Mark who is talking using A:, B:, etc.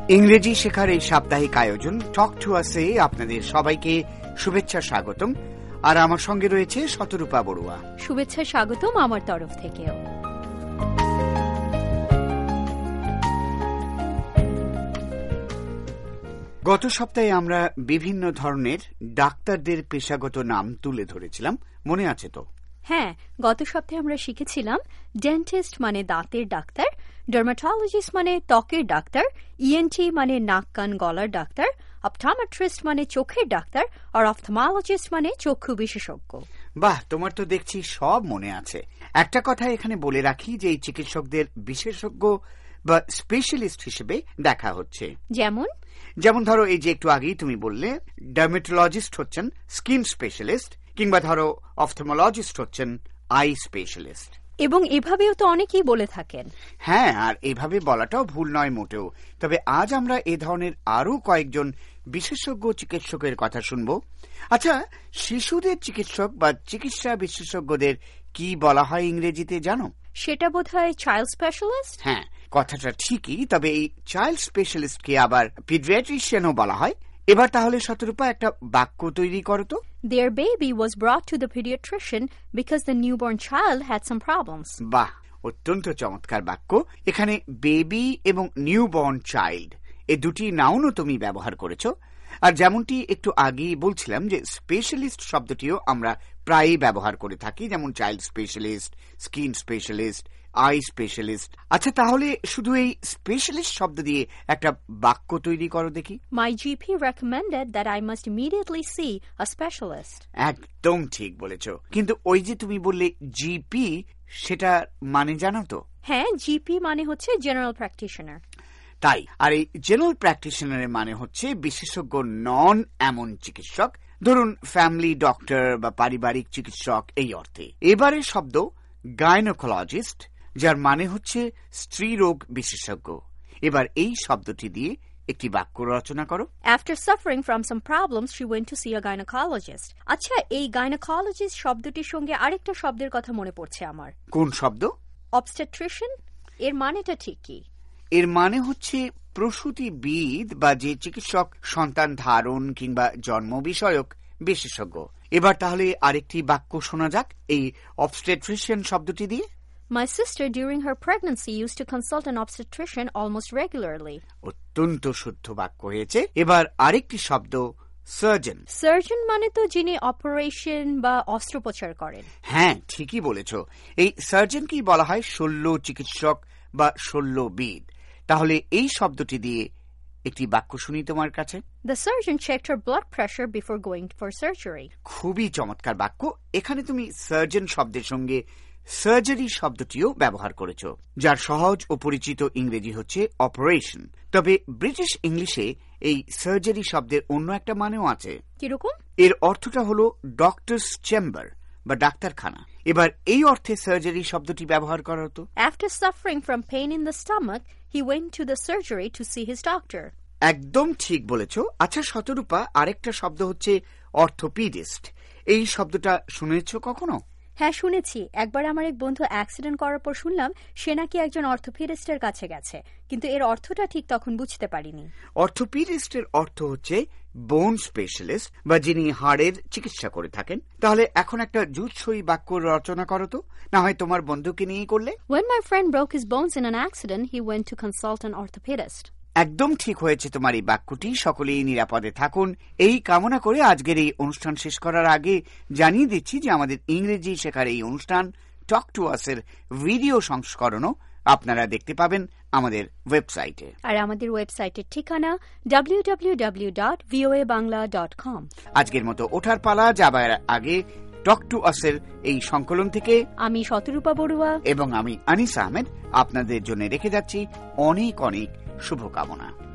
A: ইংরেজি শেখার এই সাপ্তাহিক আয়োজন টক টু আস-এ আপনাদের সবাইকে শুভেচ্ছা স্বাগতম। আর আমার সঙ্গে রয়েছে শতরূপা বড়ুয়া।
B: শুভেচ্ছা স্বাগতম আমার তরফ থেকেও।
A: গত সপ্তাহে আমরা বিভিন্ন ধরনের ডাক্তারদের পেশাগত নাম তুলে ধরেছিলাম, মনে আছে তো?
B: হ্যাঁ, গত সপ্তাহে আমরা শিখেছিলাম ডেন্টিস্ট মানে দাঁতের ডাক্তার, ডার্মাটোলজিস্ট মানে ত্বকের ডাক্তার, ইএনটি মানে নাক কান গলার ডাক্তার, অপটোমেট্রিস্ট মানে চোখের ডাক্তার, আর অপথলমোলজিস্ট মানে চক্ষু বিশেষজ্ঞ।
A: বাহ, তোমার তো দেখছি সব মনে আছে। একটা কথা এখানে বলে রাখি যে এই চিকিৎসকদের বিশেষজ্ঞ বা স্পেশালিস্ট হিসেবে দেখা হচ্ছে।
B: যেমন
A: ধরো এই যে একটু আগেই তুমি বললে ডার্মাটোলজিস্ট হচ্ছেন স্কিন স্পেশালিস্ট, কিংবা ধরো অপথলমোলজিস্ট হচ্ছেন আই স্পেশালিস্ট।
B: এবং এভাবেও তো অনেকেই বলে থাকেন।
A: হ্যাঁ, আর এভাবে বলাটাও ভুল নয় মোটেও। তবে আজ আমরা এ ধরনের আরো কয়েকজন বিশেষজ্ঞ চিকিৎসকের কথা শুনব। আচ্ছা, শিশুদের চিকিৎসক বা চিকিৎসা বিশেষজ্ঞদের কি বলা হয় ইংরেজিতে জানো?
B: সেটা বোধহয় চাইল্ড স্পেশালিস্ট।
A: হ্যাঁ, কথাটা ঠিকই, তবে এই চাইল্ড স্পেশালিস্টকে আবার পিডিয়াট্রিশিয়ানও বলা হয়। এবার তাহলে শতরূপা একটা বাক্য তৈরি করো তো।
B: Their baby was brought to the pediatrician because the newborn child had some problems.
A: বাহ, অত্যন্ত চমৎকার বাক্য। এখানে বেবি এবং নিউবর্ন চাইল্ড এই দুটি নাউনও তুমি ব্যবহার করেছো। আর যেমনটি একটু আগেই বলছিলাম যে স্পেশালিস্ট শব্দটিও আমরা প্রায়ই ব্যবহার করে থাকি, যেমন child specialist, skin specialist, eye specialist. আচ্ছা, তাহলে শুধু এই স্পেশালিস্ট শব্দ দিয়ে একটা বাক্য তৈরি করো দেখি।
B: My GP recommended that I must immediately see a specialist.
A: একদম ঠিক বলেছো। কিন্তু ওই যে তুমি বললে জিপি, সেটা মানে জানো তো?
B: হ্যাঁ, জিপি মানে হচ্ছে জেনারেল প্র্যাকটিশনার।
A: তাই, আর এই জেনারেল প্র্যাকটিশনারের মানে হচ্ছে বিশেষজ্ঞ নন এমন চিকিৎসক, ধরুন ফ্যামিলি ডক্টর বা পারিবারিক চিকিৎসক এই অর্থে। এবারে শব্দ গাইনোকোলজিস্ট, যার মানে হচ্ছে স্ত্রীরোগ বিশেষজ্ঞ। এবার এই শব্দটি দিয়ে একটি বাক্য রচনা করো।
B: After suffering from some problems, she went to see a gynecologist. আচ্ছা, এই গাইনোকোলজিস্ট শব্দটির সঙ্গে আরেকটা শব্দের কথা মনে পড়ছে আমার।
A: কোন শব্দ?
B: অবস্টেট্রিশিয়ান। এর মানেটা ঠিক কি?
A: এর মানে হচ্ছে প্রসূতিবিদ বা যে চিকিৎসক সন্তান ধারণ কিংবা জন্ম বিষয়ক বিশেষজ্ঞ। এবার তাহলে আরেকটি বাক্য শোনা যাক এই অবস্টেট্রিশিয়ান শব্দটি দিয়ে।
B: My sister during her pregnancy used to consult an obstetrician almost regularly.
A: অত্যন্ত শুদ্ধ বাক্য হয়েছে। এবার আরেকটি শব্দ সার্জন।
B: সার্জন মানে তো যিনি অপারেশন বা অস্ত্রোপচার করেন।
A: হ্যাঁ, ঠিকই বলেছ। এই সার্জনকেই বলা হয় শল্য চিকিৎসক বা শল্যবিদ। তাহলে এই শব্দটি দিয়ে একটি বাক্য শুনি তোমার কাছে।
B: The surgeon checked her blood pressure before going for surgery.
A: খুবই চমৎকার বাক্য। এখানে তুমি সার্জন শব্দের সঙ্গে সার্জারি শব্দটিও ব্যবহার করেছ, যার সহজ ও পরিচিত ইংরেজি হচ্ছে অপারেশন। তবে ব্রিটিশ ইংলিশে এই সার্জারি শব্দের অন্য একটা মানেও আছে।
B: কিরকম?
A: এর অর্থটা হলো ডক্টরস চেম্বার বা ডাক্তারখানা। এবার এই অর্থে সার্জারি শব্দটি ব্যবহার করা হতো।
B: After suffering from pain in the stomach, he went to the surgery to see his doctor.
A: একদম ঠিক বলেছ। আচ্ছা শতরূপা, আরেকটা শব্দ হচ্ছে অর্থোপিডিস্ট। এই শব্দটা শুনেছ কখনো?
B: হ্যাঁ, শুনেছি। একবার আমার এক বন্ধু অ্যাক্সিডেন্ট করার পর শুনলাম সে নাকি একজন অর্থোপিডিস্টের কাছে গেছে, কিন্তু এর অর্থটা ঠিক তখন বুঝতে পারিনি।
A: অর্থোপিডিস্টের অর্থ হচ্ছে বোন স্পেশালিস্ট বা যিনি হাড়ের চিকিৎসা করে থাকেন। তাহলে এখন একটা জুৎসই বাক্য রচনা করো তো, না হয় তোমার বন্ধুকে নিয়ে করলে।
B: When my friend broke his bones in an accident, he went to consult an orthopedist.
A: একদম ঠিক হয়েছে তোমার এই বাক্যটি। সকলেই নিরাপদে থাকুন এই কামনা করে আজকের এই অনুষ্ঠান শেষ করার আগে জানিয়ে দিচ্ছি যে আমাদের ইংরেজি শেখার এই অনুষ্ঠান টক টু আস-এর ভিডিও সংস্করণও আপনারা দেখতে পাবেন আমাদের ওয়েবসাইটে।
B: আর আমাদের ওয়েবসাইটের ঠিকানা www.voabangla.com।
A: আজকের মতো ওঠার পালা। যাবার আগে টক টু আস-এর এই সংকলন থেকে
B: আমি শতরূপা বড়ুয়া
A: এবং আমি আনিস আহমেদ আপনাদের জন্য রেখে যাচ্ছি অনেক অনেক শুভকামনা।